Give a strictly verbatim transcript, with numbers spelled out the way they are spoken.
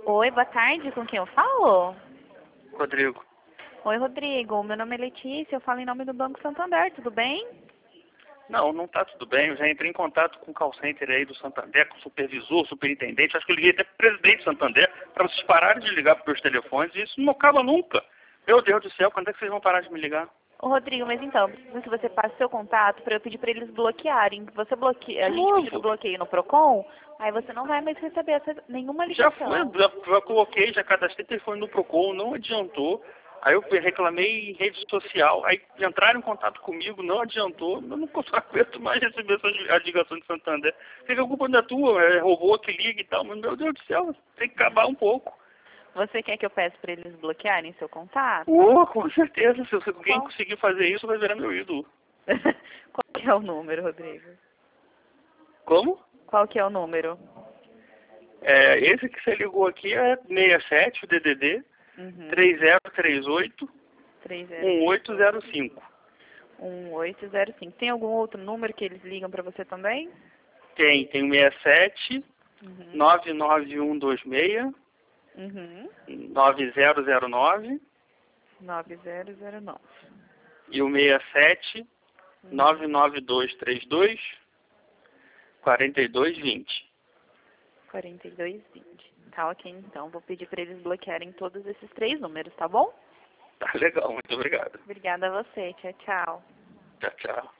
Oi, boa tarde, com quem eu falo? Rodrigo. Oi, Rodrigo, meu nome é Letícia, eu falo em nome do Banco Santander, tudo bem? Não, não está tudo bem. Eu já entrei em contato com o call center aí do Santander, com o supervisor, superintendente. Acho que eu liguei até pro presidente do Santander para vocês pararem de ligar para os meus telefones. E isso não acaba nunca. Meu Deus do céu, quando é que vocês vão parar de me ligar? Ô, Rodrigo, mas então, preciso que você passe seu contato para eu pedir para eles bloquearem. Você bloqueia, a De gente pediu o novo. bloqueio no Procon, aí você não vai mais receber essa, nenhuma Já ligação. foi, já, já coloquei, já cadastrei telefone no Procon, não adiantou. Aí eu reclamei em rede social, aí entraram em contato comigo, não adiantou. Eu não consigo aguento mais receber essa ligação de Santander. Fica a culpa da tua, é robô que liga e tal, mas meu Deus do céu, tem que acabar um pouco. Você quer que eu peça para eles bloquearem seu contato? Oh, com certeza, se alguém Qual? conseguir fazer isso, vai virar meu ídolo. Qual que é o número, Rodrigo? Como? Qual que é o número? É, esse que você ligou aqui é seis sete, o D D D, Uhum. três zero três oito, um oito zero cinco. um oito zero cinco. Tem algum outro número que eles ligam para você também? Tem, tem o seis sete, Uhum. nove nove um dois seis, Uhum. nove zero zero nove nove zero zero nove. e o seis sete, nove nove dois três dois, quatro dois dois zero. quarenta e dois vinte. Tá ok, então. Vou pedir para eles bloquearem todos esses três números, tá bom? Tá legal, muito obrigado. Obrigada a você. Tchau, tchau. Tchau, tchau.